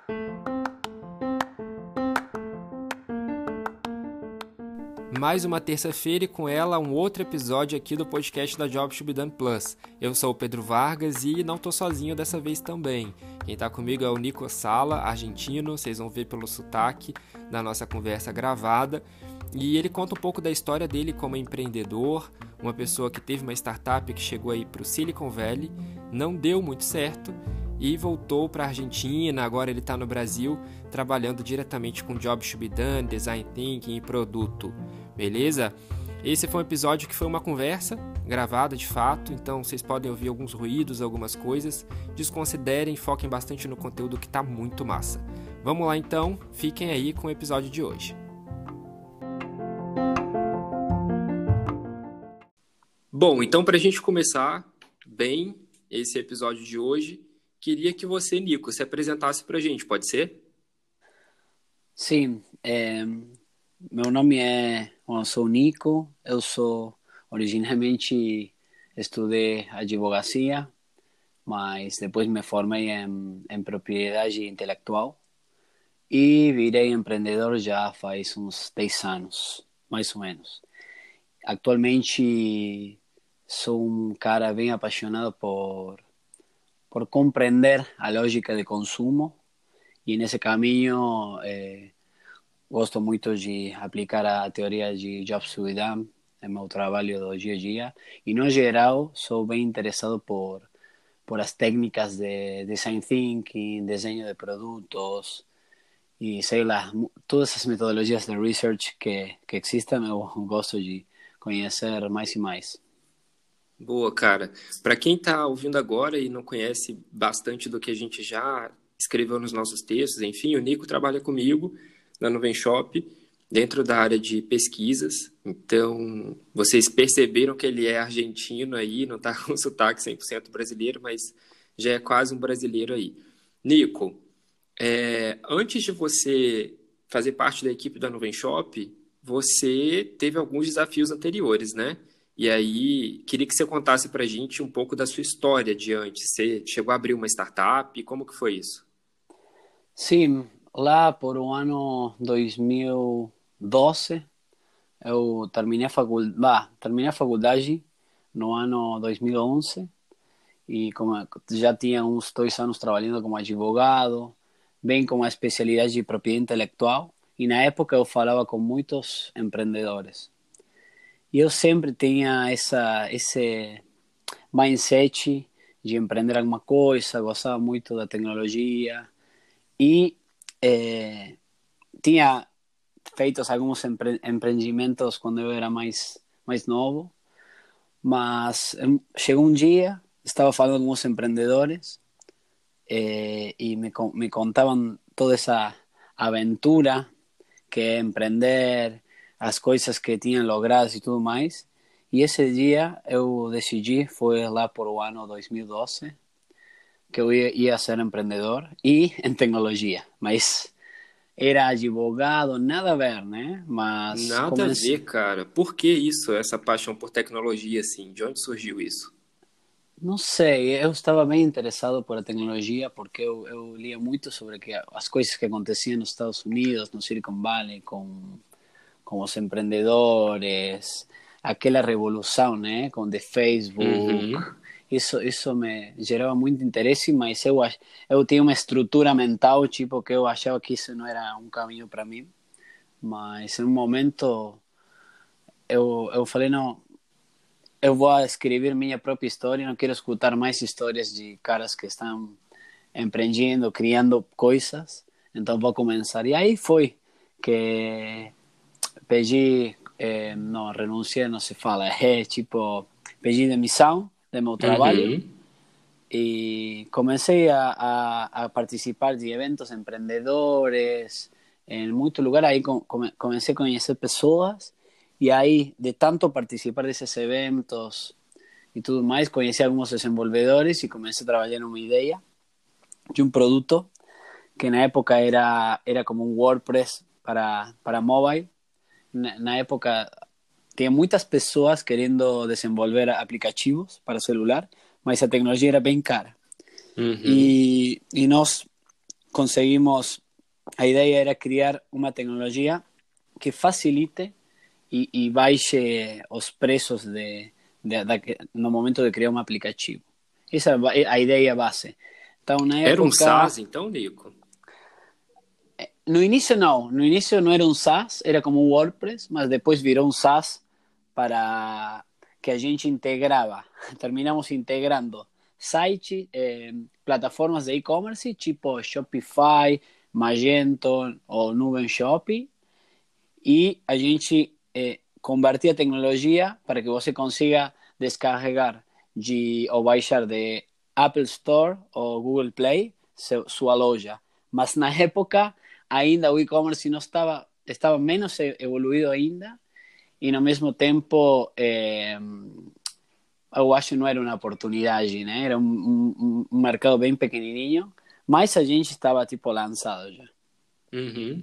Mais uma terça-feira e com ela um outro episódio aqui do podcast da Jobs to be Done Plus. Eu sou o Pedro Vargas e não tô sozinho dessa vez também. Quem tá comigo é o Nico Sala, argentino, vocês vão ver pelo sotaque da nossa conversa gravada. E ele conta um pouco da história dele como empreendedor, uma pessoa que teve uma startup que chegou aí pro Silicon Valley, não deu muito certo e voltou para a Argentina. Agora ele está no Brasil trabalhando diretamente com Jobs to be Done, Design Thinking e produto. Beleza? Esse foi um episódio que foi uma conversa gravada de fato, então vocês podem ouvir alguns ruídos, algumas coisas. Desconsiderem, foquem bastante no conteúdo que está muito massa. Vamos lá então, fiquem aí com o episódio de hoje. Bom, então para a gente começar bem esse episódio de hoje, queria que você, Nico, se apresentasse para a gente, pode ser? Sim, meu nome eu sou Nico, eu originalmente estudei advocacia, mas depois me formei em propriedade intelectual e virei empreendedor já faz uns 10 anos, mais ou menos. Atualmente sou um cara bem apaixonado por compreender a lógica de consumo e nesse caminho gosto muito de aplicar a teoria de Jobs to be Done no meu trabalho do dia a dia e no geral sou bem interessado por as técnicas de design thinking, desenho de produtos e sei lá, todas as metodologias de research que existem eu gosto de conhecer mais e mais. Boa, cara. Para quem está ouvindo agora e não conhece bastante do que a gente já escreveu nos nossos textos, enfim, o Nico trabalha comigo na Nuvem Shop, dentro da área de pesquisas. Então, vocês perceberam que ele é argentino aí, não está com sotaque 100% brasileiro, mas já é quase um brasileiro aí. Nico, antes de você fazer parte da equipe da Nuvem Shop, você teve alguns desafios anteriores, né? E aí, queria que você contasse para a gente um pouco da sua história de antes. Você chegou a abrir uma startup? Como que foi isso? Sim, lá por o ano 2012, eu terminei a faculdade no ano 2011 e como já tinha uns 2 anos trabalhando como advogado, bem com a especialidade de propriedade intelectual, e na época eu falava com muitos empreendedores. E eu sempre tinha esse mindset de empreender alguma coisa, gostava muito da tecnologia e tinha feito alguns empreendimentos quando eu era mais novo, mas chegou um dia, estava falando com os empreendedores e me contavam toda essa aventura que é empreender, as coisas que tinham logrado e tudo mais. E esse dia eu decidi, foi lá por o ano 2012, que eu ia ser empreendedor e em tecnologia, mas era advogado, nada a ver, né? Mas Nada a ver, cara. Por que isso, essa paixão por tecnologia, assim? De onde surgiu isso? não sei, eu estava bem interessado por a tecnologia porque eu lia muito sobre as coisas que aconteciam nos Estados Unidos, no Silicon Valley, com os empreendedores, aquela revolução, né, com o Facebook. Uhum. Isso me gerava muito interesse, mas eu tinha uma estrutura mental, tipo, que eu achava que isso não era um caminho para mim. Mas em um momento eu falei, não, eu vou escrever minha própria história, não quero escutar mais histórias de caras que estão empreendendo, criando coisas, então vou começar. E aí foi que pedi, não, renunciei, não se fala, tipo, pedi demissão do meu trabalho Uhum. e comecei a participar de eventos empreendedores em muito lugar. Aí comecei a conhecer pessoas e aí, de tanto participar desses eventos e tudo mais, conheci alguns desenvolvedores e comecei a trabalhar em uma ideia de um produto que na época era como um WordPress para mobile. Na época tinha muitas pessoas querendo desenvolver aplicativos para celular, mas a tecnologia era bem cara. Uhum. E nós conseguimos, a ideia era criar uma tecnologia que facilite e baixe os preços no momento de criar um aplicativo. Essa é a ideia base. Então, na Era um época, SaaS, então, Nico? no início não era um SaaS, era como um WordPress, mas depois virou um SaaS para que a gente integrava, terminamos integrando sites, plataformas de e-commerce tipo Shopify, Magento ou Nuvem Shop, e a gente convertia a tecnologia para que você consiga descarregar ou baixar de Apple Store ou Google Play sua loja. Mas na época ainda o e-commerce não estava menos evoluído ainda, e no mesmo tempo eu acho que não era uma oportunidade, né? Era um mercado bem pequenininho, mas a gente estava tipo lançado já. Uhum.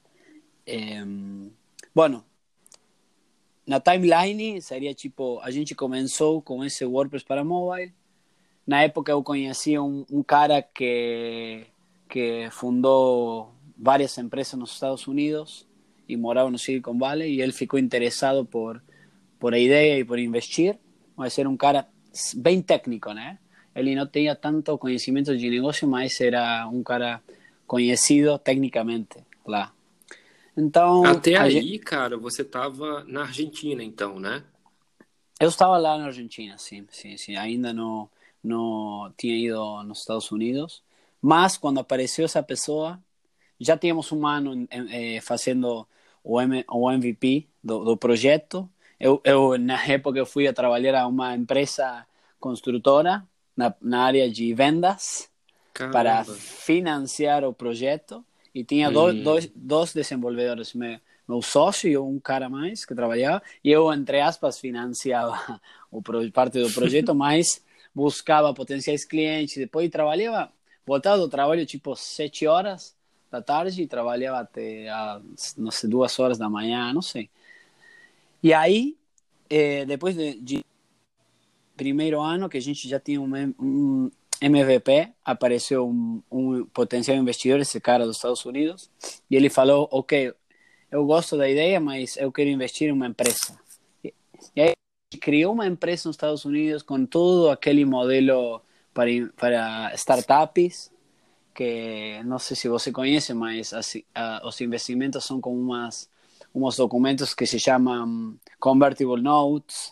Bueno, na timeline seria tipo, a gente começou com esse WordPress para mobile. Na época eu conheci um cara que fundou várias empresas nos Estados Unidos e morava no Silicon Valley, e ele ficou interessado por a ideia e por investir, mas era um cara bem técnico, né? Ele não tinha tanto conhecimento de negócio, mas era um cara conhecido tecnicamente lá. Então, Até aí, cara, você estava na Argentina, então, né? eu estava lá na Argentina, sim, sim, sim. Ainda não tinha ido nos Estados Unidos, mas quando apareceu essa pessoa, já tínhamos um ano fazendo o MVP do projeto. Na época, eu fui a trabalhar a uma empresa construtora na área de vendas para Caramba. financiar o projeto, e tinha Hum. dois desenvolvedores, meu sócio e um cara mais que trabalhava, e eu, entre aspas, financiava parte do projeto, mas buscava potenciais clientes. Depois trabalhava, voltava do trabalho tipo 7 horas da tarde e trabalhava até, não sei, 2 horas da manhã, não sei. E aí, depois de primeiro ano, que a gente já tinha um MVP, apareceu um potencial investidor, esse cara dos Estados Unidos, e ele falou, ok, eu gosto da ideia, mas eu quero investir em uma empresa. E aí criou uma empresa nos Estados Unidos com todo aquele modelo para startups, que não sei se você conhece, mas os investimentos são como uns documentos que se chamam convertible notes.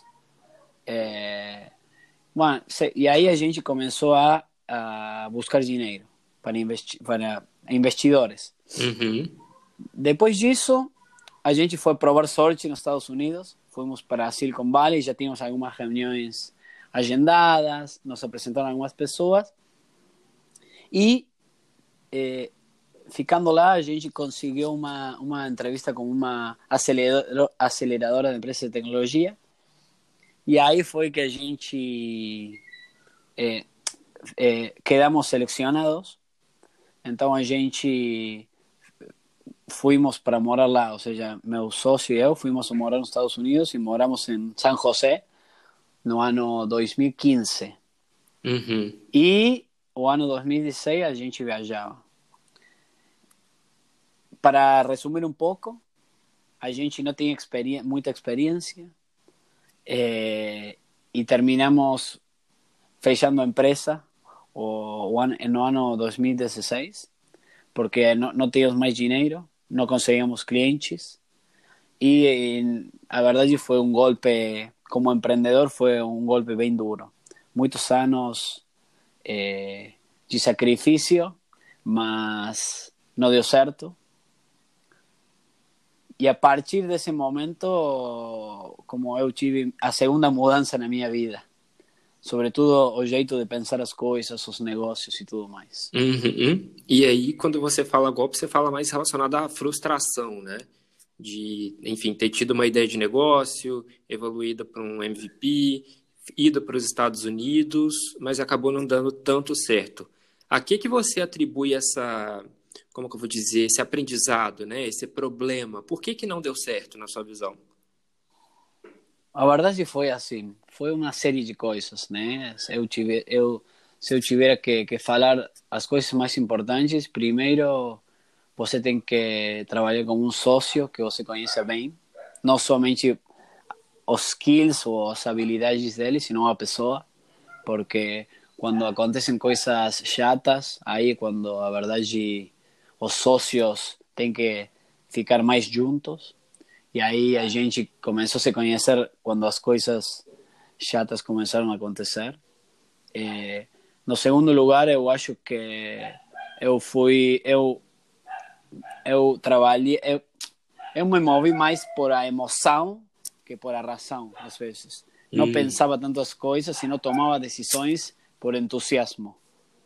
Bueno, e aí a gente começou a buscar dinheiro para investidores. Uhum. Depois disso, a gente foi provar sorte nos Estados Unidos. Fomos para Silicon Valley, já tínhamos algumas reuniões agendadas, nos apresentaram algumas pessoas. E ficando lá, a gente conseguiu uma entrevista com uma aceleradora de empresas de tecnologia. E aí foi que a gente quedamos selecionados. Então a gente fuimos para morar lá, ou seja, meu sócio e eu fomos morar nos Estados Unidos e moramos em San José no ano 2015. Uhum. E o ano 2016 a gente viajava. Para resumir um pouco, a gente não tinha muita experiência, e terminamos fechando a empresa no ano 2016, porque não tínhamos mais dinheiro, não conseguíamos clientes, e a verdade foi um golpe, como empreendedor, foi um golpe bem duro. Muitos anos de sacrifício, mas não deu certo. E a partir desse momento, como eu tive a segunda mudança na minha vida, sobretudo o jeito de pensar as coisas, os negócios e tudo mais. Uhum. E aí, quando você fala golpe, você fala mais relacionado à frustração, né? De, enfim, ter tido uma ideia de negócio, evoluída para um MVP, ido para os Estados Unidos, mas acabou não dando tanto certo. A que você atribui essa, como que eu vou dizer, esse aprendizado, né? Esse problema? Por que não deu certo, na sua visão? A verdade foi assim, foi uma série de coisas, né? Eu se eu tiver que falar as coisas mais importantes, primeiro você tem que trabalhar com um sócio que você conheça bem, não somente os skills ou as habilidades dele, sino a pessoa, porque quando acontecem coisas chatas, aí quando a verdade os sócios têm que ficar mais juntos, e aí a gente começou a se conhecer quando as coisas chatas começaram a acontecer. No segundo lugar, eu acho que eu fui, eu trabalhei, eu me movi mais por a emoção que por a razão, às vezes. Não pensava tanto as coisas, sino tomava decisões por entusiasmo.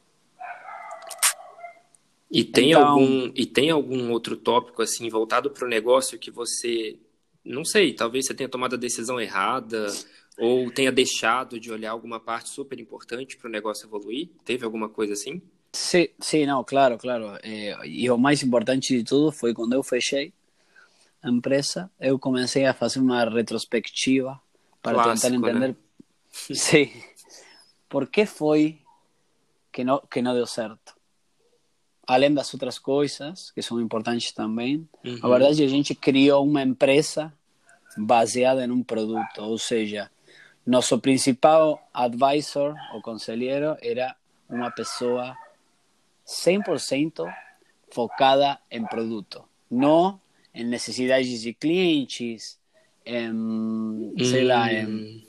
Então, E tem algum outro tópico assim voltado para o negócio que você, não sei, talvez você tenha tomado a decisão errada ou tenha deixado de olhar alguma parte super importante para o negócio evoluir? Teve alguma coisa assim? sim, não, claro, claro. E o mais importante de tudo foi quando eu fechei a empresa, eu comecei a fazer uma retrospectiva para tentar Clássico, né? entender, sim, por que foi que não deu certo. Além das outras coisas, que são importantes também, a Uhum. verdade é que a gente criou uma empresa baseada em um produto, ou seja, nosso principal advisor ou conselheiro era uma pessoa 100% focada em produto, não em necessidades de clientes, sei lá, Hum,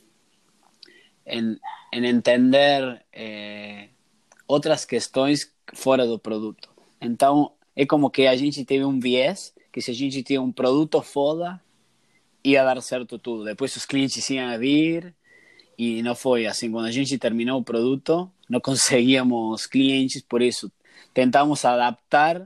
em entender outras questões fora do produto. Então, é como que a gente teve um viés que se a gente tinha um produto foda, ia dar certo tudo. Depois os clientes iam vir e não foi assim. Quando a gente terminou o produto, não conseguíamos clientes, por isso tentamos adaptar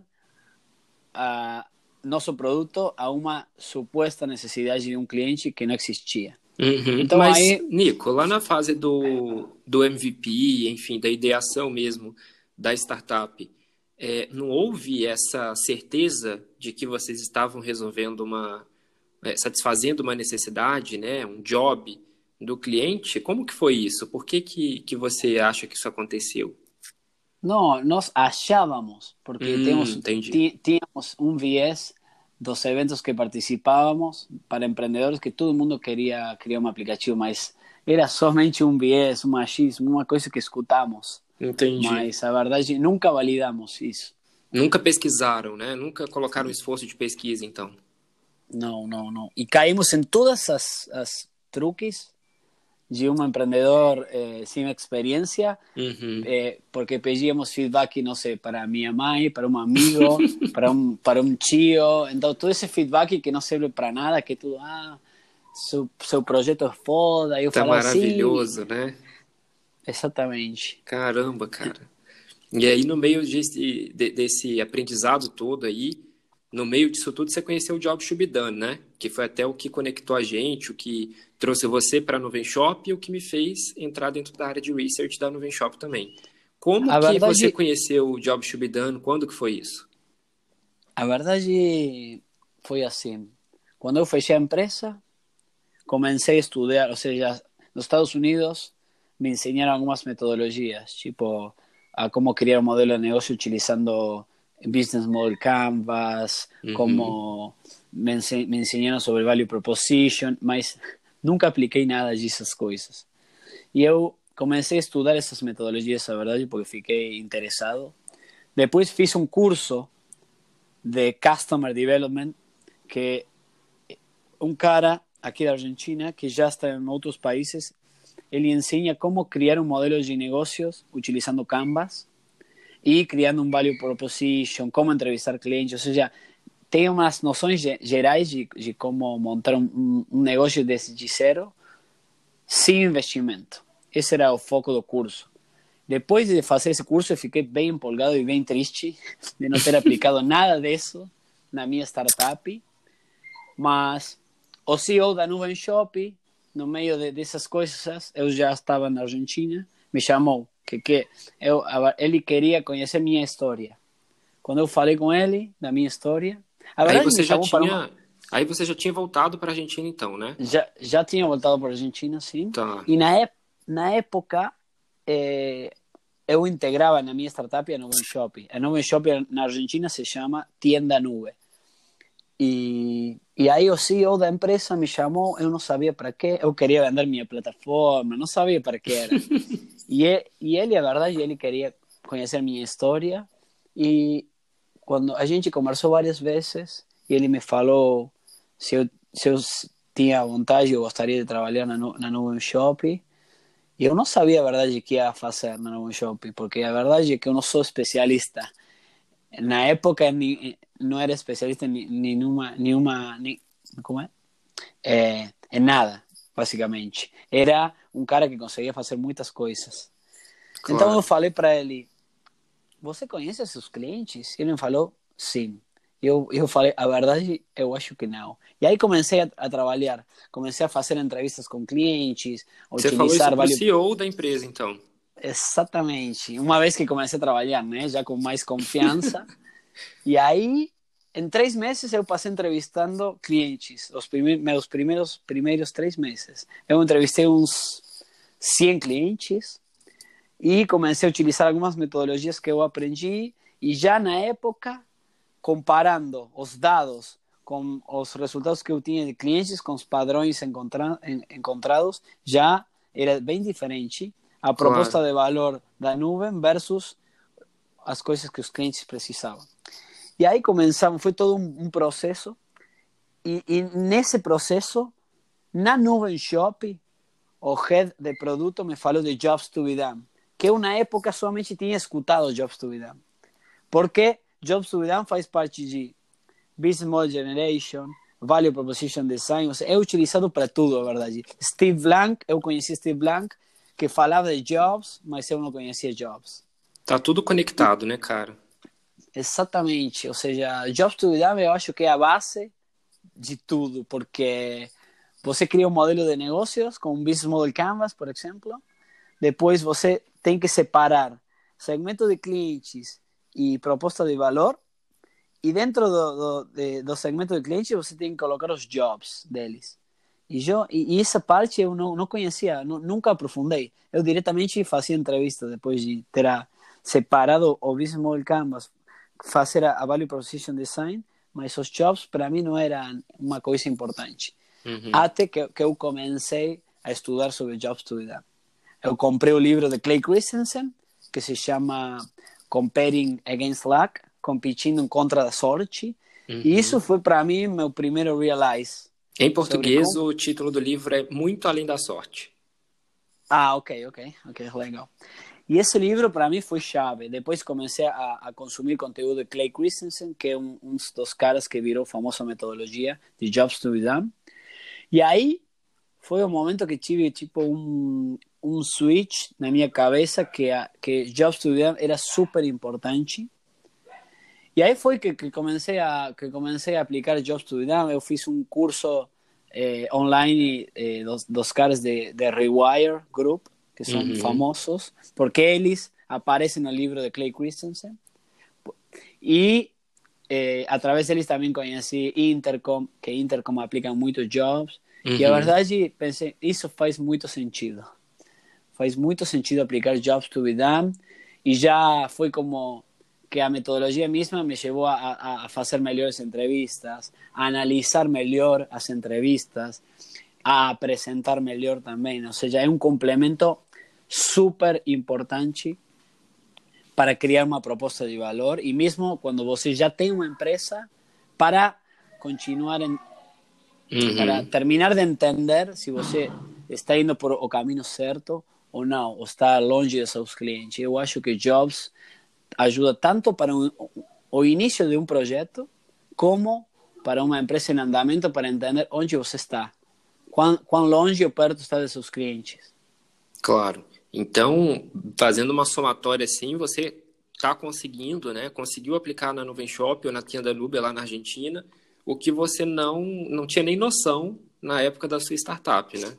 a nosso produto a uma suposta necessidade de um cliente que não existia. uhum. Então Mas, aí, Nico, lá na fase do MVP, enfim, da ideação mesmo da startup, não houve essa certeza de que vocês estavam resolvendo satisfazendo uma necessidade, né, um job do cliente? Como que foi isso? Por que você acha que isso aconteceu? não, nós achávamos, porque Entendi. tínhamos um viés dos eventos que participávamos para empreendedores que todo mundo queria criar um aplicativo, mas era somente um viés, um machismo, uma coisa que escutamos. Entendi. Mas a verdade, nunca validamos isso. Nunca pesquisaram, né? Nunca colocaram esforço de pesquisa, então. Não, não, não. E caímos em todas as truques de um empreendedor sem experiência, Uhum. porque pedíamos feedback, não sei, para minha mãe, para um amigo, para um tio. Então, todo esse feedback que não serve para nada, que tudo, seu projeto é foda. Eu Tá falava, sim, maravilhoso, né? exatamente. Caramba, cara. E aí, no meio desse aprendizado todo aí, no meio disso tudo, você conheceu o Job Should Be Done, né? Que foi até o que conectou a gente, o que trouxe você para a Nuvem Shop e o que me fez entrar dentro da área de research da Nuvem Shop também. Como A que você verdade, conheceu o Job Should Be Done? Quando que foi isso? a verdade foi assim. Quando eu fechei a empresa, comecei a estudar, ou seja, nos Estados Unidos me ensinaram algumas metodologias, tipo a como criar um modelo de negócio utilizando Business Model Canvas, Uhum. como me ensinaram sobre Value Proposition, mas nunca apliquei nada dessas coisas. E eu comecei a estudar essas metodologias, a verdade, porque fiquei interessado. Depois fiz um curso de Customer Development que um cara aqui da Argentina que já está em outros países, ele ensina como criar um modelo de negócios utilizando Canvas e criando um value proposition, como entrevistar clientes, ou seja, tem umas noções gerais de como montar um negócio de zero sem investimento. Esse era o foco do curso. Depois de fazer esse curso, eu fiquei bem empolgado e bem triste de não ter aplicado nada disso na minha startup, mas o CEO da Nuvem Shop, no meio dessas coisas, eu já estava na Argentina, me chamou, ele queria conhecer minha história. Quando eu falei com ele da minha história, a Aí verdade me você já chamou para uma... tinha, aí você já tinha voltado para a Argentina, então, né? Já tinha voltado para a Argentina, sim, Tá. e na época, eh, eu integrava na minha startup a Nuvem Shop. A Nuvem Shop na Argentina se chama Tienda Nube. E aí o CEO da empresa me chamou, eu não sabia para quê, eu queria vender minha plataforma, não sabia para que era. E ele, a verdade, ele queria conhecer minha história. E quando a gente conversou várias vezes, e ele me falou se eu tinha vontade, eu gostaria de trabalhar na Nuvem Shop. E eu não sabia, a verdade, o que ia fazer na Nuvem Shop, porque a verdade é que eu não sou especialista. Na época, não era especialista como é? Em nada, basicamente. Era um cara que conseguia fazer muitas coisas. Então eu Claro. falei para ele, você conhece seus clientes? Ele me falou, sim. Eu falei, a verdade, eu acho que não. E aí comecei a trabalhar. Comecei a fazer entrevistas com clientes, a Você falou isso utilizar pro vários... CEO da empresa, então. Exatamente. Uma vez que comecei a trabalhar, né? Já com mais confiança. E aí, em 3 meses, eu passei entrevistando clientes. Meus primeiros 3 meses. Eu entrevistei uns 100 clientes e comecei a utilizar algumas metodologias que eu aprendi. E já na época, comparando os dados com os resultados que eu tinha de clientes, com os padrões encontrados, já era bem diferente a Claro. proposta de valor da nuvem versus as coisas que os clientes precisavam. E aí começamos, foi todo um processo, e nesse processo, na Nuvem Shop, o head de produto me falou de Jobs to be Done, que eu na época somente tinha escutado Jobs to be Done, porque Jobs to be Done faz parte de Business Model Generation, Value Proposition Design, ou seja, é utilizado para tudo, a verdade. Steve Blank, eu conheci Steve Blank, que falava de Jobs, mas eu não conhecia Jobs. Tá tudo conectado, né, cara? Exatamente, ou seja, Jobs to be Done eu acho que é a base de tudo, porque você cria um modelo de negócios com um Business Model Canvas, por exemplo, depois você tem que separar segmento de clientes e proposta de valor, e dentro do segmento de clientes você tem que colocar os jobs deles. E essa parte eu não conhecia, nunca aprofundei. Eu diretamente fazia entrevistas depois de ter separado o Business Model Canvas, fazer a Value Proposition Design, mas os jobs para mim não eram uma coisa importante. Uhum. Até que eu comecei a estudar sobre Jobs to be Done. Eu comprei o livro de Clay Christensen, que se chama Comparing Against Luck, competindo contra a sorte. E isso Uhum. foi para mim meu primeiro realize Em sobre português, como... o título do livro é Muito Além da Sorte. Ah, ok, legal. E esse livro para mim foi chave. Depois comecei a consumir conteúdo de Clay Christensen, que é um dos caras que virou famosa metodologia de Jobs to be Done. E aí foi o momento que tive tipo um switch na minha cabeça que Jobs to be Done era super importante. E aí foi que comecei a aplicar Jobs to be Done. Eu fiz um curso online dos caras de Rewire Group, que são Uhum. famosos, porque eles aparecem no livro de Clay Christensen. E através deles também conheci Intercom, que Intercom aplica muitos jobs. E a Uhum. verdade, pensei, isso faz muito sentido. Faz muito sentido aplicar Jobs to be Done. E já foi como que a metodologia mesma me levou a fazer melhores entrevistas, a analisar melhor as entrevistas, a apresentar melhor também. Ou seja, é um complemento super importante para criar uma proposta de valor, e mesmo quando você já tem uma empresa, para continuar para Uhum. terminar de entender se você está indo por o caminho certo ou não, ou está longe de seus clientes. Eu acho que Jobs ajuda tanto para o início de um projeto, como para uma empresa em andamento, para entender onde você está, quão longe ou perto está de seus clientes. Claro. Então, fazendo uma somatória assim, você está conseguindo, né? Conseguiu aplicar na Nuvem Shop ou na Tienda Nube lá na Argentina, o que você não tinha nem noção na época da sua startup, né?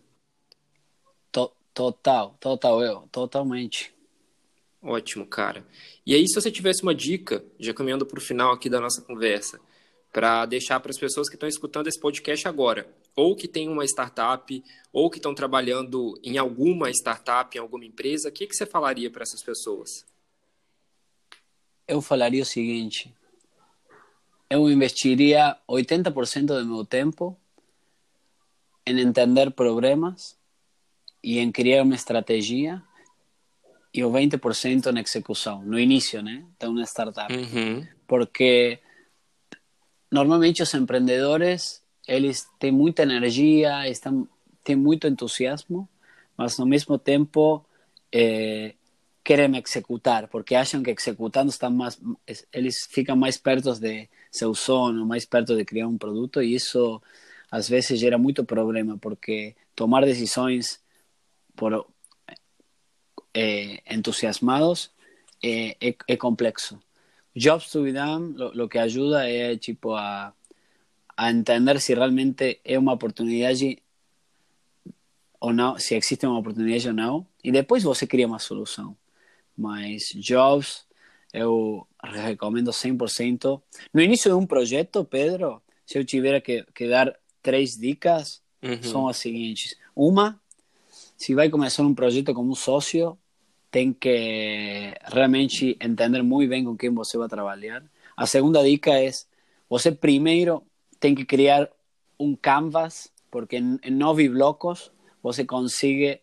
Totalmente. Ótimo, cara. E aí, se você tivesse uma dica, já caminhando para o final aqui da nossa conversa, para deixar para as pessoas que estão escutando esse podcast agora, ou que têm uma startup, ou que estão trabalhando em alguma startup, em alguma empresa, o que você falaria para essas pessoas? Eu falaria o seguinte: eu investiria 80% do meu tempo em entender problemas e em criar uma estratégia e o 20% na execução, no início, né, de uma startup. Uhum. Porque normalmente os empreendedores, eles têm muita energia, têm muito entusiasmo, mas ao mesmo tempo querem executar, porque acham que executando eles ficam mais perto de seu sonho, mais perto de criar um produto, e isso às vezes gera muito problema, porque tomar decisões por entusiasmados é complexo. Jobs to be done lo que ayuda es tipo a entender si realmente es una oportunidad allí ou não, se existe uma oportunidade ou não, e depois você cria uma solução. Mas Jobs, eu recomendo 100%. No início de um projeto, Pedro, se eu tiver que dar 3 dicas, são Uhum. as seguintes. Uma, se vai começar um projeto como um sócio, tem que realmente entender muito bem com quem você vai trabalhar. A segunda dica é, você primeiro tem que criar um canvas, porque em 9 blocos você consigue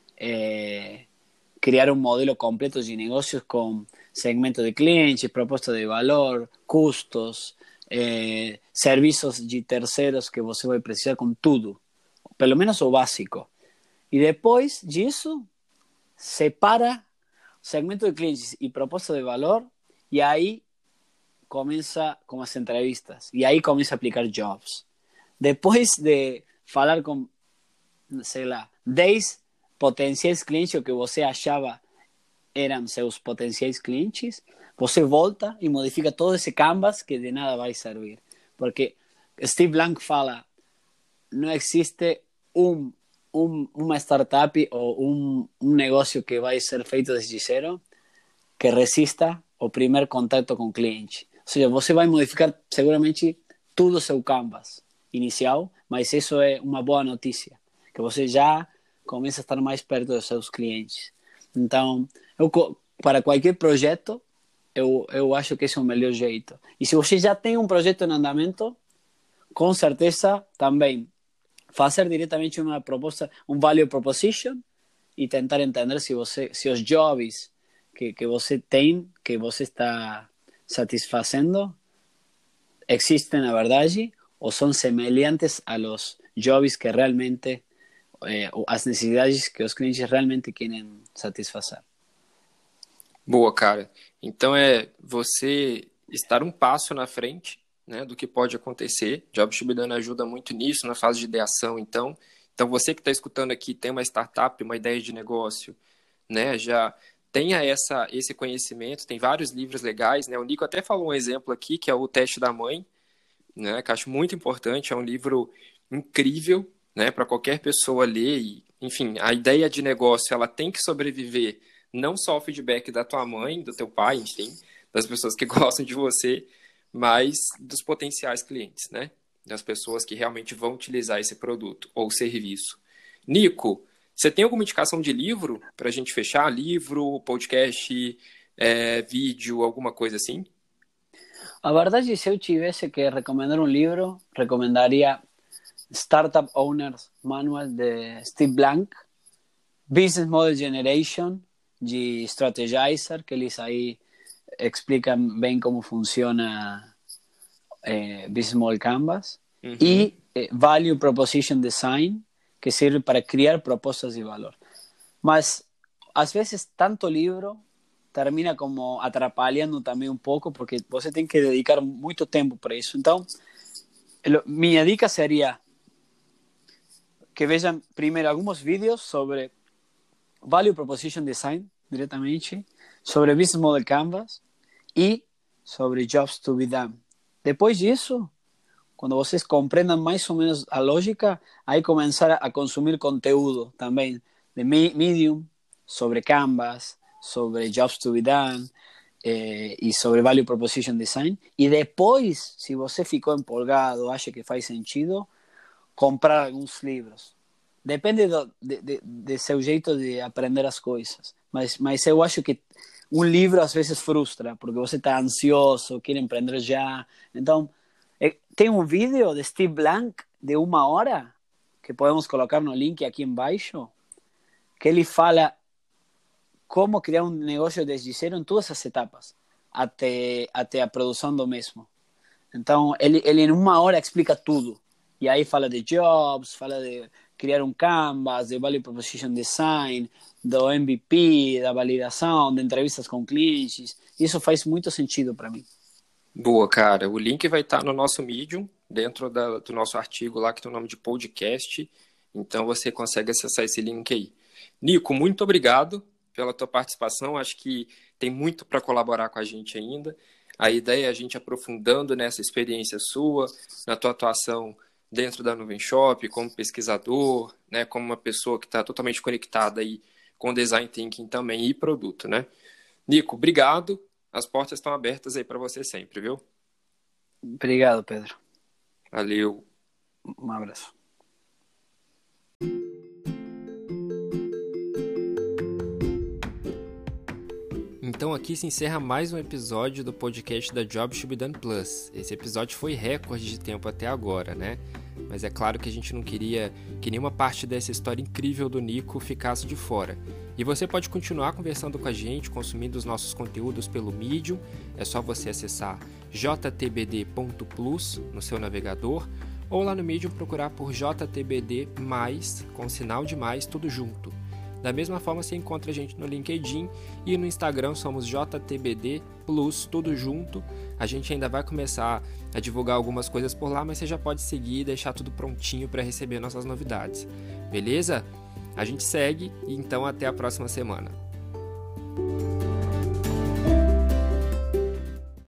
criar um modelo completo de negócios com segmento de clientes, proposta de valor, custos, serviços de terceiros que você vai precisar com tudo, pelo menos o básico. E depois disso, separa segmento de clientes e proposta de valor, e aí começa com as entrevistas, e aí começa a aplicar jobs. Depois de falar com, sei lá, 10 potenciais clientes, o que você achava eram seus potenciais clientes, você volta e modifica todo esse canvas que de nada vai servir. Porque Steve Blank fala, não existe uma startup ou um negócio que vai ser feito desde zero que resista o primeiro contato com o cliente. Ou seja, você vai modificar seguramente todo o seu canvas inicial, mas isso é uma boa notícia, que você já começa a estar mais perto dos seus clientes. Então, para qualquer projeto, eu acho que esse é o melhor jeito. E se você já tem um projeto em andamento, com certeza também fazer diretamente uma proposta, um value proposition, e tentar entender se os jobs que você tem, que você está satisfazendo, existem na verdade ou são semelhantes a los jobs que realmente, as necessidades que os clientes realmente querem satisfazer. Boa, cara. Então é você estar um passo na frente, né, do que pode acontecer. Jobs to be done ajuda muito nisso, na fase de ideação, então. Então você que está escutando aqui, tem uma startup, uma ideia de negócio, né, já tenha esse conhecimento, tem vários livros legais, né? O Nico até falou um exemplo aqui, que é o Teste da Mãe, né, que eu acho muito importante, é um livro incrível, né, para qualquer pessoa ler e, enfim, a ideia de negócio, ela tem que sobreviver não só o feedback da tua mãe, do teu pai, enfim, das pessoas que gostam de você, mas dos potenciais clientes, né? Das pessoas que realmente vão utilizar esse produto ou serviço. Nico, você tem alguma indicação de livro para a gente fechar? Livro, podcast, vídeo, alguma coisa assim? A verdade, se eu tivesse que recomendar um livro, recomendaria Startup Owners Manual de Steve Blank, Business Model Generation de Strategizer, que eles aí explicam bem como funciona Business Model Canvas, Uhum. e Value Proposition Design, que serve para criar propostas de valor. Mas, às vezes, tanto livro termina como atrapalhando também um pouco, porque você tem que dedicar muito tempo para isso. Então, minha dica seria que vejam primeiro alguns vídeos sobre Value Proposition Design, diretamente, sobre Business Model Canvas e sobre Jobs to be Done. Depois disso, quando vocês compreendam mais ou menos a lógica, aí começar a consumir conteúdo também de Medium, sobre Canvas, sobre Jobs to be Done, e sobre Value Proposition Design. E depois, se você ficou empolgado, acha que faz sentido, comprar alguns livros. Depende de seu jeito de aprender as coisas. Mas eu acho que um livro às vezes frustra, porque você está ansioso, quer aprender já. Então, tem um vídeo de Steve Blank de 1 hora, que podemos colocar no link aqui embaixo, que ele fala como criar um negócio desde zero em todas as etapas, até a produção do mesmo. Então, ele em 1 hora explica tudo. E aí fala de jobs, fala de criar um canvas, de Value Proposition Design, do MVP, da validação, de entrevistas com clientes. Isso faz muito sentido para mim. Boa, cara. O link vai estar no nosso Medium, dentro do nosso artigo lá, que tem o nome de podcast. Então, você consegue acessar esse link aí. Nico, muito obrigado pela tua participação. Acho que tem muito para colaborar com a gente ainda. A ideia é a gente aprofundando nessa experiência sua, na tua atuação dentro da Nuvem Shop, como pesquisador, né, como uma pessoa que está totalmente conectada aí com Design Thinking também e produto, né? Nico, obrigado. As portas estão abertas aí para você sempre, viu? Obrigado, Pedro. Valeu. Um abraço. Então aqui se encerra mais um episódio do podcast da Jobs to be Done Plus. Esse episódio foi recorde de tempo até agora, né? Mas é claro que a gente não queria que nenhuma parte dessa história incrível do Nico ficasse de fora. E você pode continuar conversando com a gente, consumindo os nossos conteúdos pelo Medium. É só você acessar jtbd.plus no seu navegador, ou lá no Medium procurar por JTBD+, com sinal de mais, tudo junto. Da mesma forma, você encontra a gente no LinkedIn e no Instagram somos JTBD Plus, tudo junto. A gente ainda vai começar a divulgar algumas coisas por lá, mas você já pode seguir e deixar tudo prontinho para receber nossas novidades. Beleza? A gente segue e então até a próxima semana.